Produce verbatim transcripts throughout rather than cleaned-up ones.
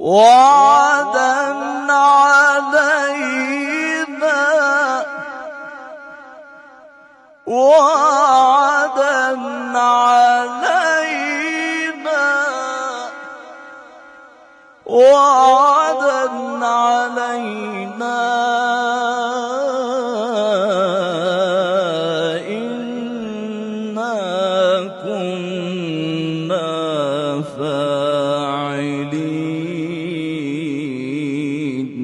وعدا علينا وعدا علينا وعدا علينا إنا كنا فاعلين.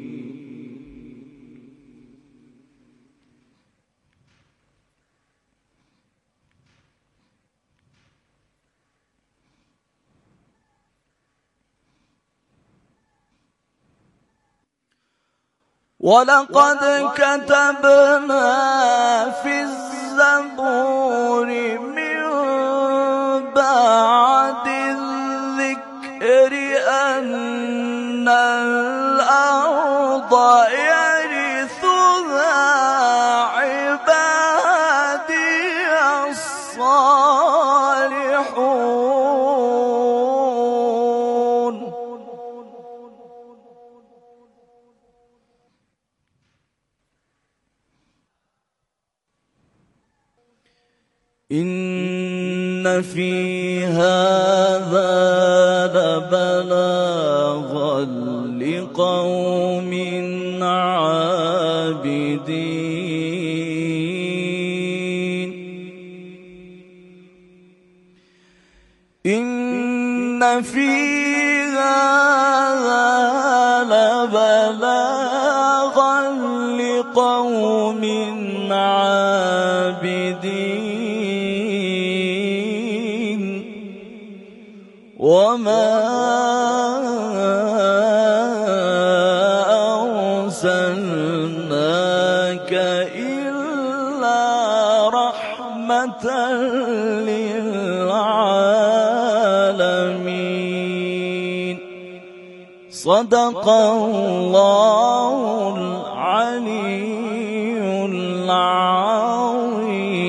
ولقد كتبنا في الزبور من بعد الذكر أن الأرض يرثها عبادي الصالحون. إن في هذا لبلاغا لقوم عابدين. إن في هذا لبلاغا لقوم عابدين وما أرسلناك إلا رحمة للعالمين. صدق الله العلي العظيم.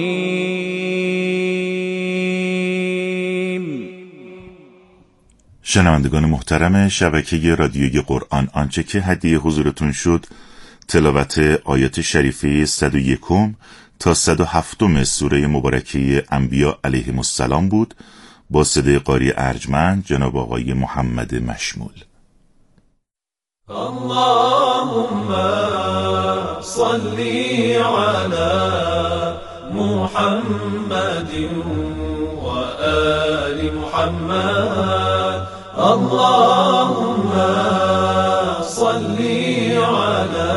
شنوندگان محترم شبکه رادیوی قرآن، آنچه که هدیه حضورتون شد تلاوت آیات شریفه صد و یک تا صد و هفت سوره مبارکه انبیا علیهم السلام بود با صدای قاری ارجمند جناب آقای محمد مشمول. اللهم صل على محمد وآل محمد. اللهم صل على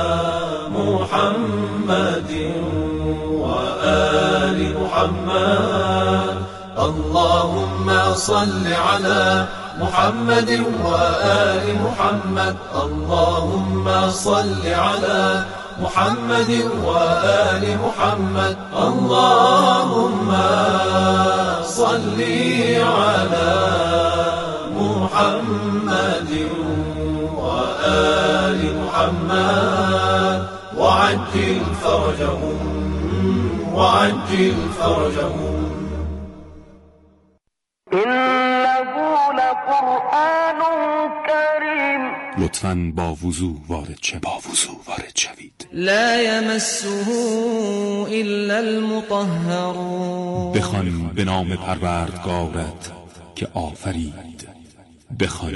محمد وآل محمد. اللهم صل على محمد وآل محمد. اللهم صل على محمد وآل محمد. اللهم صل على محمد وآل محمد وعجل فرجهم وعجل فرجهم. إنه لقرآن كريم. لطفاً با وضو وارد شوید. با وضو وارد شوید. لا يمسه إلا المطهرون. بخوان به نام پروردگارت که آفرید. بخوان.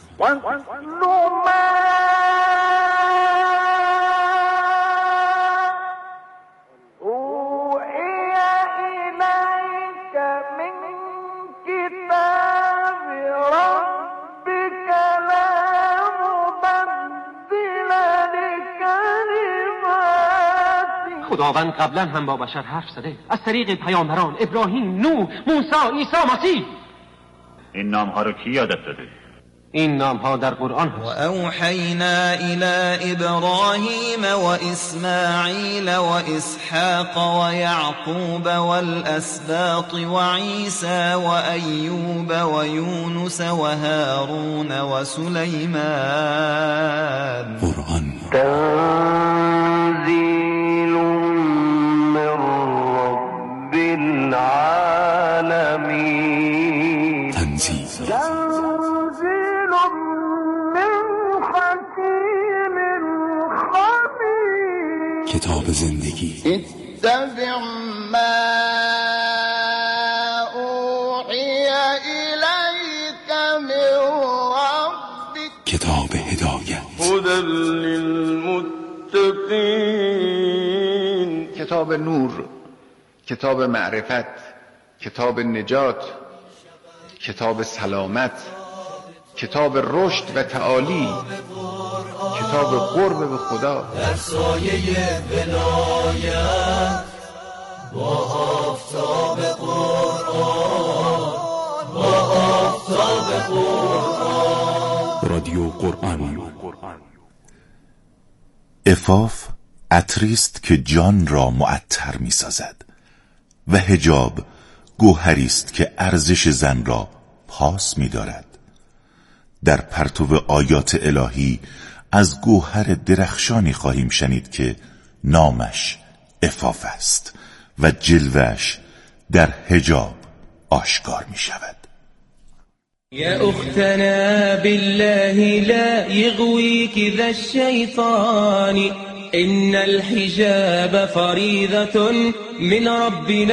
خداوند قبلا هم با بشر حرف زده از طریق پیامبران ابراهیم، نوح، موسی، عیسی مسیح. این نام ها رو کی یادت داده؟ این نام ها در قرآن هست. و اوحینا الی ابراهیم و اسماعیل و اسحاق و یعقوب والاسباط و عیسی و ایوب و یونس و هارون و سلیمان. قرآن تنزیل من رب العالمین. تنزیل تنزیل کتاب زندگی. اتبع ما اوحی الیک من ربک. کتاب هدایت. هدی للمتقین. کتاب نور، کتاب معرفت، کتاب نجات، کتاب سلامت، کتاب رشد و تعالی، کتاب قرب به خدا. در سایه ولایت با آفتاب قرآن، با آفتاب قرآن. رادیو قرآن. عفاف عطریست که جان را معطر می سازد و حجاب گوهریست که ارزش زن را پاس می دارد. در پرتو آیات الهی از گوهر درخشانی خواهیم شنید که نامش عفاف است و جلوه‌اش در حجاب آشکار می شود. يا أختنا بالله لا يغويك ذا الشيطان إن الحجاب فريضة من ربنا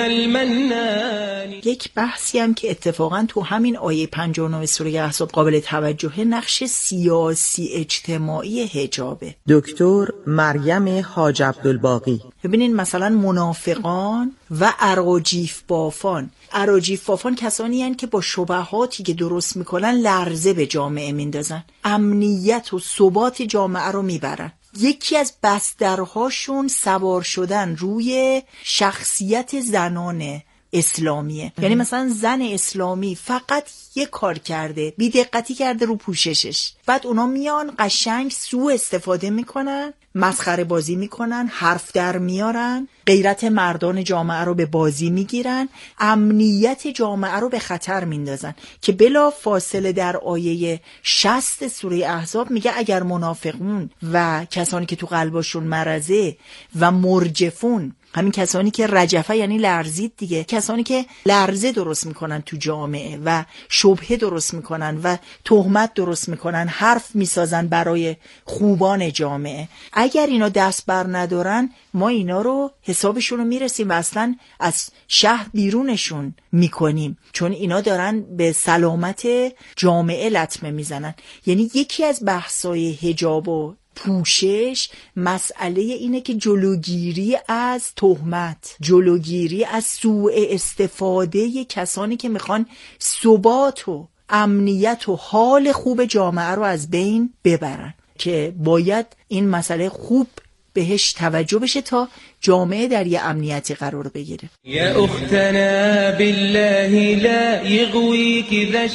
المنان. یک بحثی هم که اتفاقا تو همین آیه پنجاه و نه سوره احزاب قابل توجهه، نقش سیاسی اجتماعی حجابه. دکتر مریم حاج عبدالباقی. ببینین مثلا منافقان و اراجیف بافان، اراجیف بافان کسانی هستند که با شبهاتی که درست میکنن لرزه به جامعه میندازن، امنیت و ثبات جامعه رو میبرن. یکی از بسترهاشون سوار شدن روی شخصیت زنان اسلامیه. یعنی مثلا زن اسلامی فقط یه کار کرده، بی دقتی کرده رو پوششش، بعد اونا میان قشنگ سوء استفاده میکنن، مسخره بازی میکنن، حرف در میارن، غیرت مردان جامعه رو به بازی میگیرن، امنیت جامعه رو به خطر میندازن که بلا فاصله در آیه شصت سوره احزاب میگه اگر منافقون و کسانی که تو قلبشون مرضه و مرجفون، همین کسانی که رجفه یعنی لرزید دیگه، کسانی که لرزه درست میکنن تو جامعه و شبهه درست میکنن و تهمت درست میکنن، حرف میسازن برای خوبان جامعه، اگر اینا دست بر ندارن ما اینا رو حسابشون رو میرسیم و اصلا از شهر بیرونشون میکنیم، چون اینا دارن به سلامت جامعه لطمه میزنن. یعنی یکی از بحثای حجاب و پوشش مسئله اینه که جلوگیری از تهمت، جلوگیری از سوء استفاده کسانی که میخوان ثبات و امنیت و حال خوب جامعه رو از بین ببرن، که باید این مسئله خوب بهش توجه بشه تا جامعه در یه امنیتی قرار بگیره. یا اختنا بالله لا یغویک ذا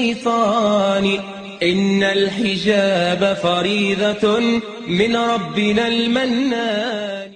الشیطان إن الحجاب فريضة من ربنا المنان.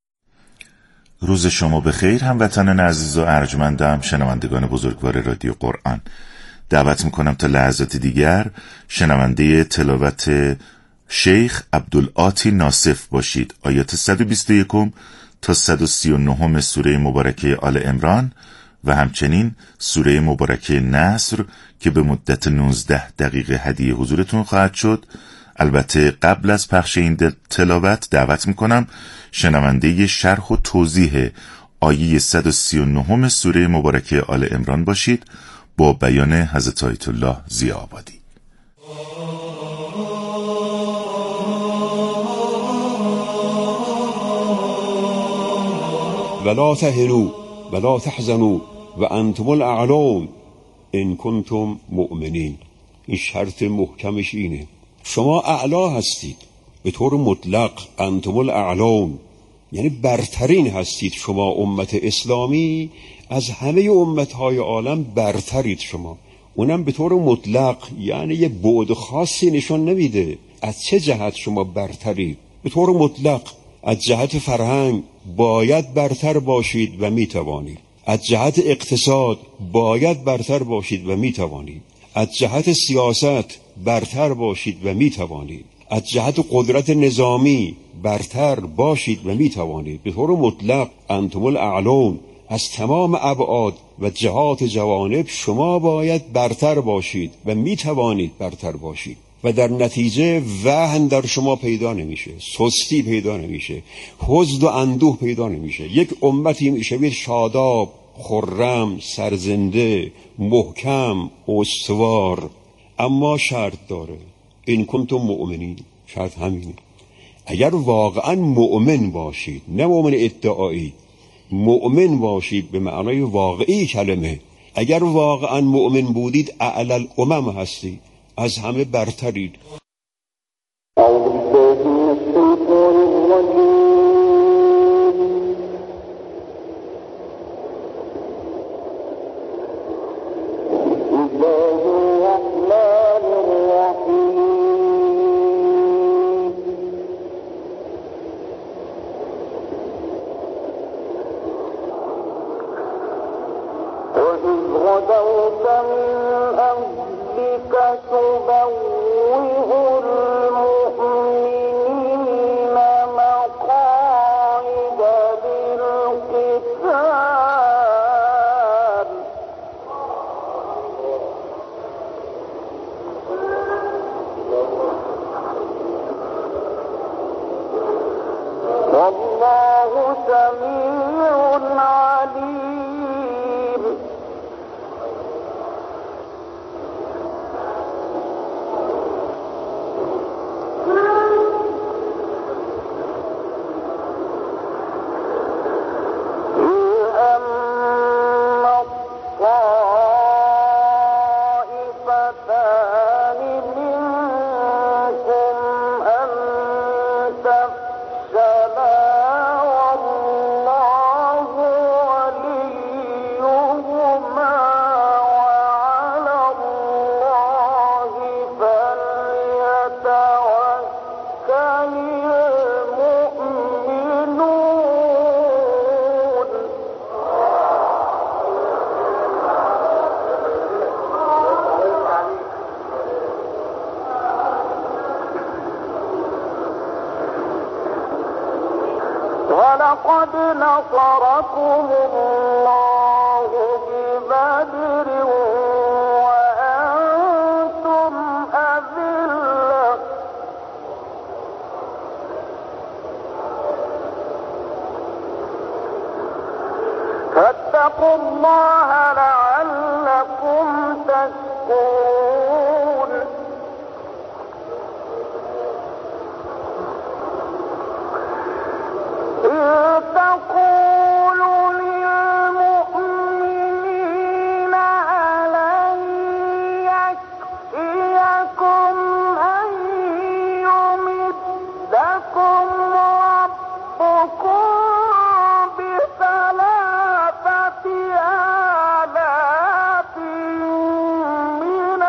روز شما بخیر هموطنان عزیز و ارجمندم، شنوندگان بزرگوار رادیو قرآن. دعوت میکنم تا لحظات دیگر شنونده تلاوت شیخ عبدالعاطی ناصف باشید. آیات صد و بیست و یک تا صد و سی و نه سوره مبارکه آل عمران و همچنین سوره مبارکه نصر که به مدت نوزده دقیقه هدیه حضورتون خواهد شد. البته قبل از پخش این تلاوت دعوت میکنم شنونده شرح و توضیح آیه صد و سی و نه سوره مبارکه آل عمران باشید با بیان حضرت آیت الله ضیاءآبادی. ولا تهنوا ولا تحزنوا و انتم الاعلون ان کنتم مؤمنین. این شرط محکمش اینه، شما اعلا هستید به طور مطلق، انتم الاعلون یعنی برترین هستید. شما امت اسلامی از همه امتهای عالم برترید شما، اونم به طور مطلق، یعنی یه بعد خاصی نشان نمیده از چه جهت شما برترید. به طور مطلق از جهت فرهنگ باید برتر باشید و میتوانید، از جهت اقتصاد باید برتر باشید و میتوانید، از جهت سیاست برتر باشید و میتوانید، از جهت قدرت نظامی برتر باشید و میتوانید. به طور مطلق انتم الاعلون، از تمام ابعاد و جهات جوانب شما باید برتر باشید و میتوانید برتر باشید. و در نتیجه وهن در شما پیدا نمیشه، سستی پیدا نمیشه، حزن و اندوه پیدا نمیشه. یک امتی میشه شاداب، خرم، سرزنده، محکم، استوار. اما شرط داره، این کنتم مؤمنین. شرط همینه، اگر واقعا مؤمن باشید، نه مؤمن ادعایی، مؤمن باشید به معنای واقعی کلمه. اگر واقعا مؤمن بودید اعلی الامم هستید، از همه برترید. ولقد نصركم الله ببدر وأنتم أذلة فاتقوا الله لعلكم تشكرون تقول للمؤمنين ألن يكفيكم أن يمدكم ربكم بثلاثة آلاف من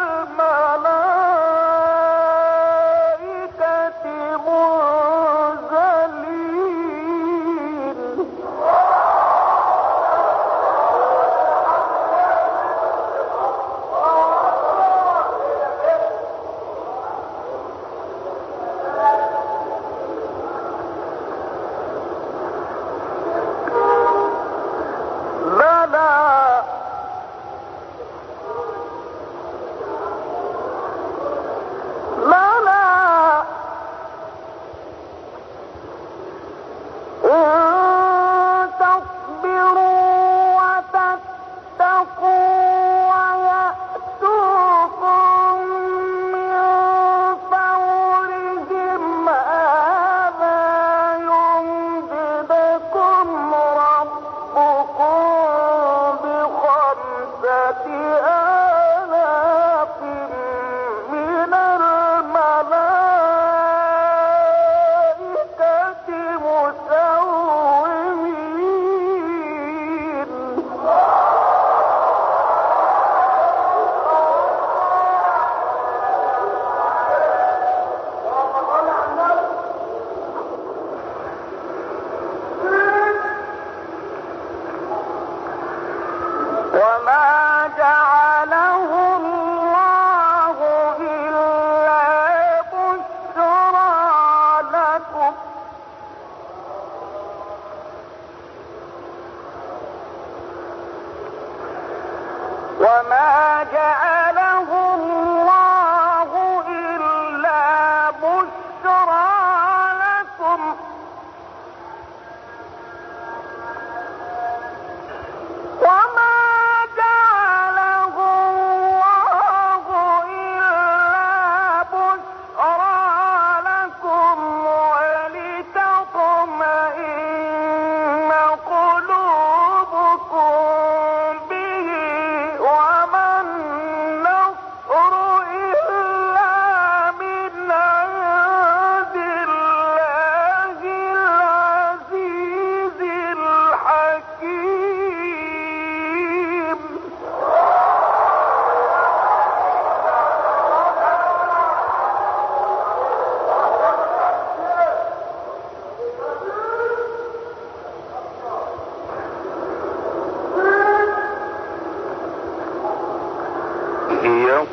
الملائكة منزلين مسومين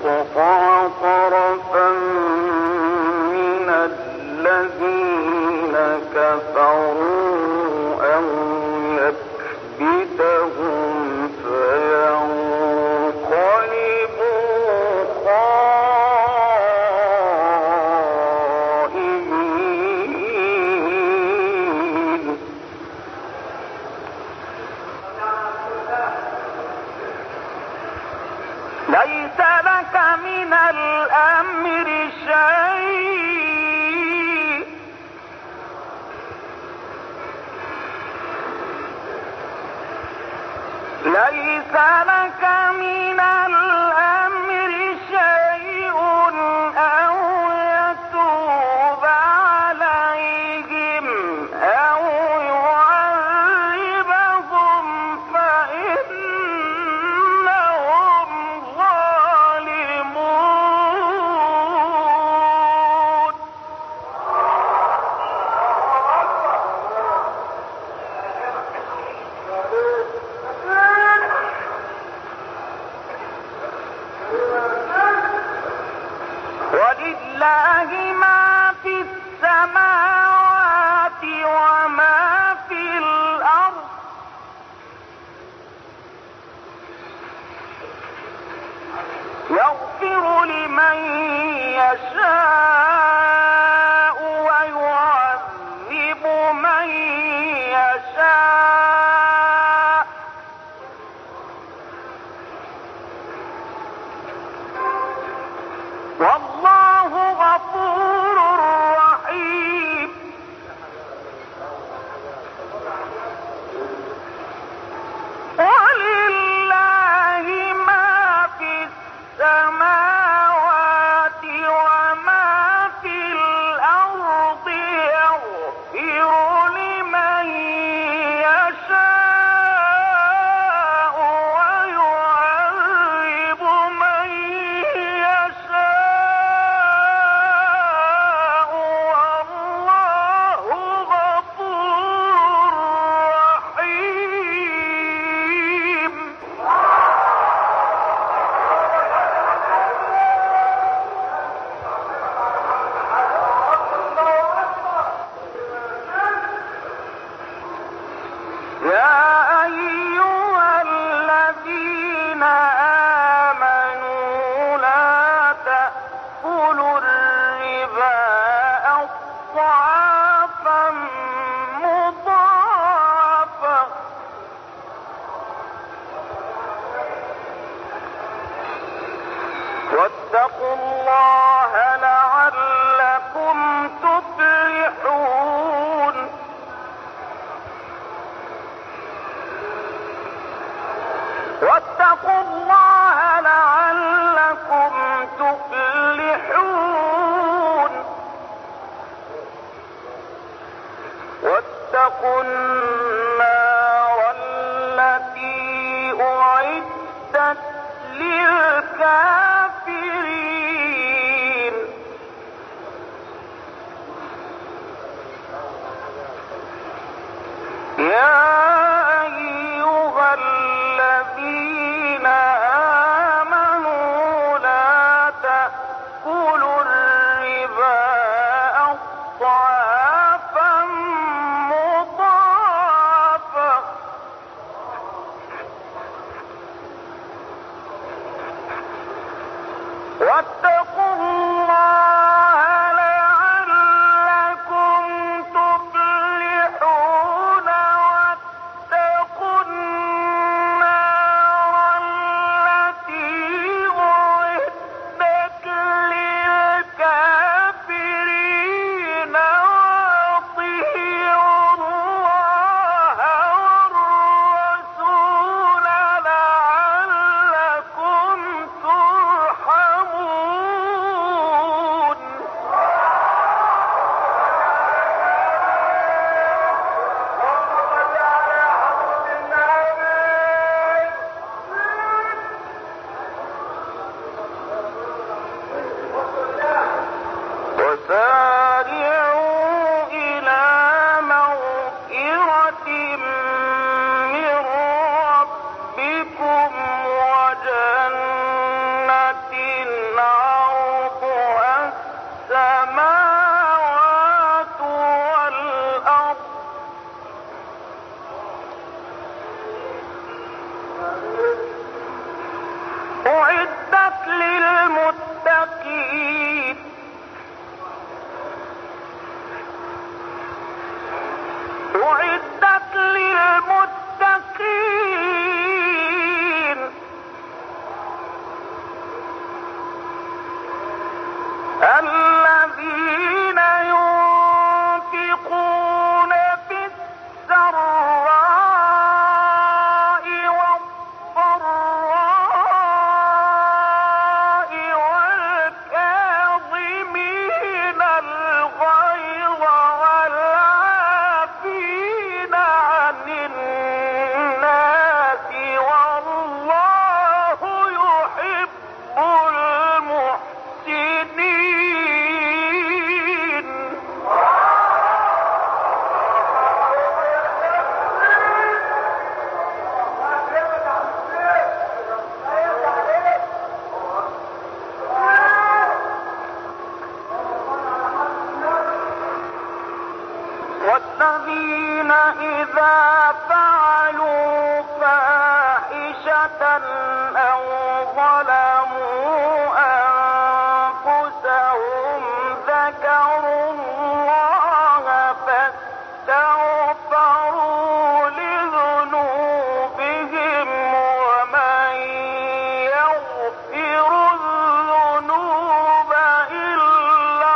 يقطع طرفا من الذين كفروا أو يكبتهم فينقلبوا خائبين. ليس لك من الأمر شيء ليس لك من الأمر شيء أو يتوب عليهم أو يعذبهم فإنهم ظالمون. ولله ما في السماوات وما في الأرض. يغفر لمن يشاء ويعذب من يشاء. والله غفور رحيم. ولله ما في السماوات وما في الأرض. يغفر لمن يشاء ويعذب من يشاء. والله غفور رحيم. يا أيها الذين آمنوا لا تأكلوا الربا أضعافا مضاعفة واتقوا الله لعلكم تفلحون. واتقوا الله لعلكم تفلحون. واتقوا النار التي أعدت للكافرين. يا أيها الذين آمنوا لا تأكلوا الربا أضعافا مضاعفة والذين إذا فعلوا فاحشة أو ظلموا أنفسهم ذكروا الله فاستغفروا لذنوبهم ومن يغفر الذنوب إلا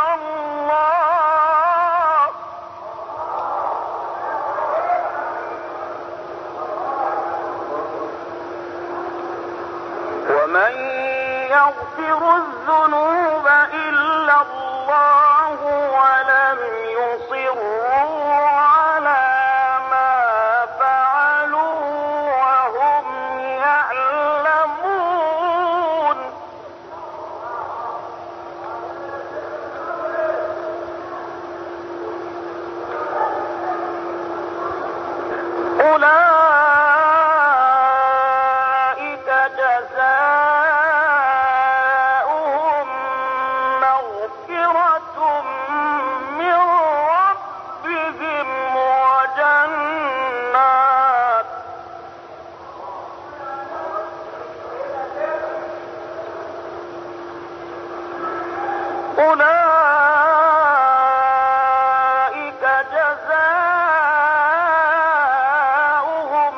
الله ومن يغفر الذنوب إلا الله ولم يصروا على ما فعلوا وهم يعلمون أولئك جزاؤهم مغفرة من ربهم وجنات أولئك جزاؤهم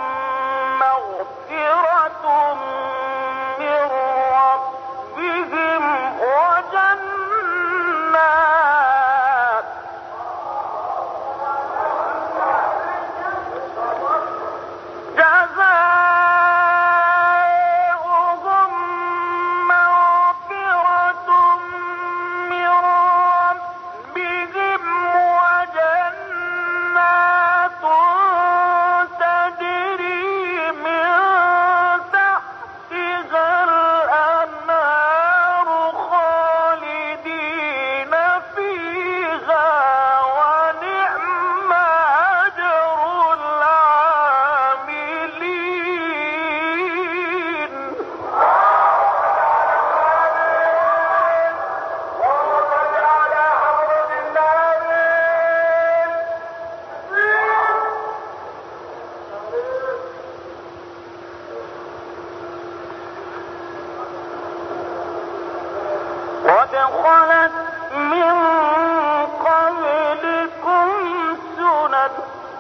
مغفرة من ربهم وجنات جزاؤهم مغفرة من ربهم وجنات تجري من تحتها الأنهار خالدين فيها ونعم أجر العاملين قد خلت من قبلكم سنن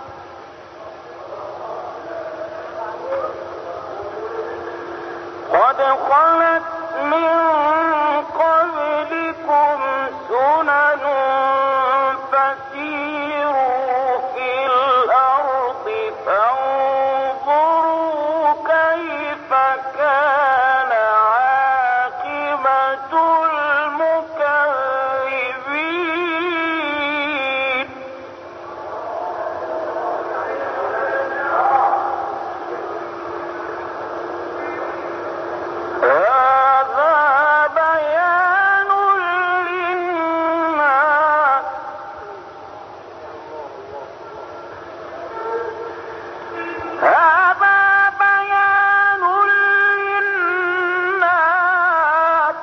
قد خلت من قبلكم سنن فسيروا في الأرض فانظروا كيف كان عاقبة المكذبين هذا بيان للناس هذا بيان للناس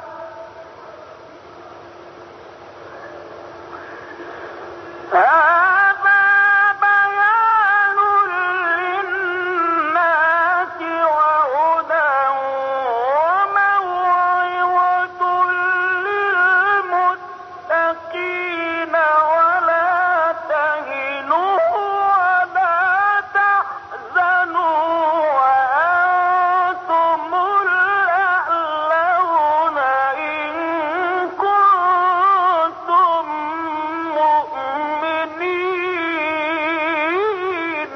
هذا بيان للناس وهدى وموعظة للمتقين ولا تهنوا ولا تحزنوا وأنتم الأعلون إن كنتم مؤمنين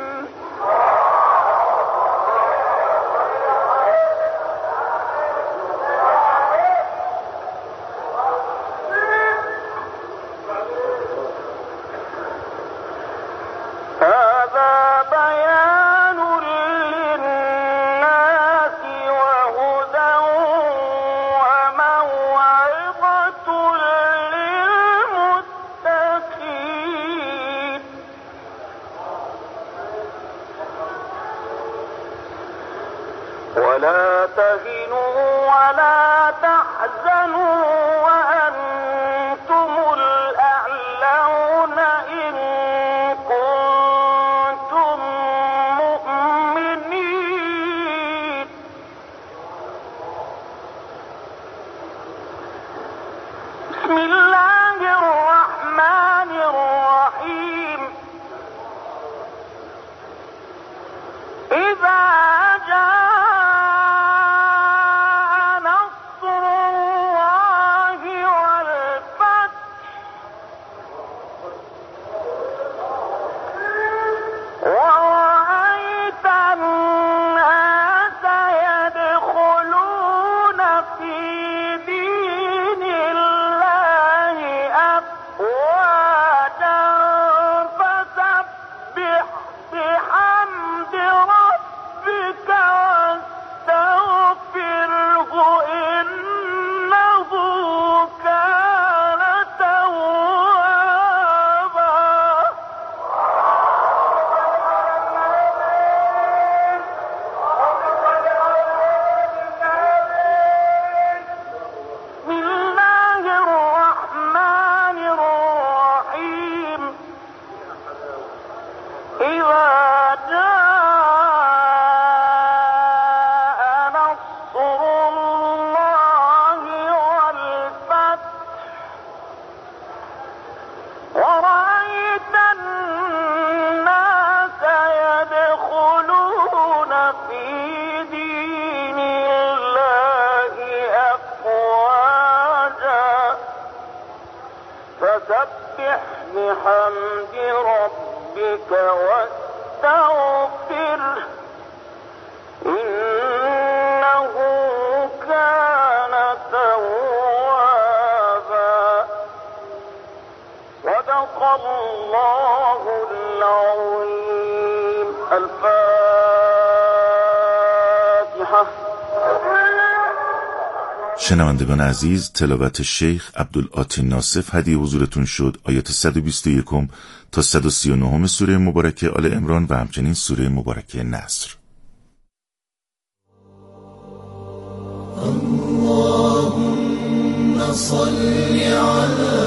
هذا بيان للناس وهدى وموعظة للمتقين ولا تهنوا ولا تحزنوا وأنتم الأعلون إن فسبح بحمد ربك واستغفره إنه كان توابا. صدق الله العظيم. الفاتحة. شنوندگان عزیز، تلاوت شیخ عبدالعاطی ناصف هدیه حضورتون شد آیات صد و بیست و یک تا صد و سی و نه سوره مبارکه آل عمران و همچنین سوره مبارکه نصر. اللهم صل على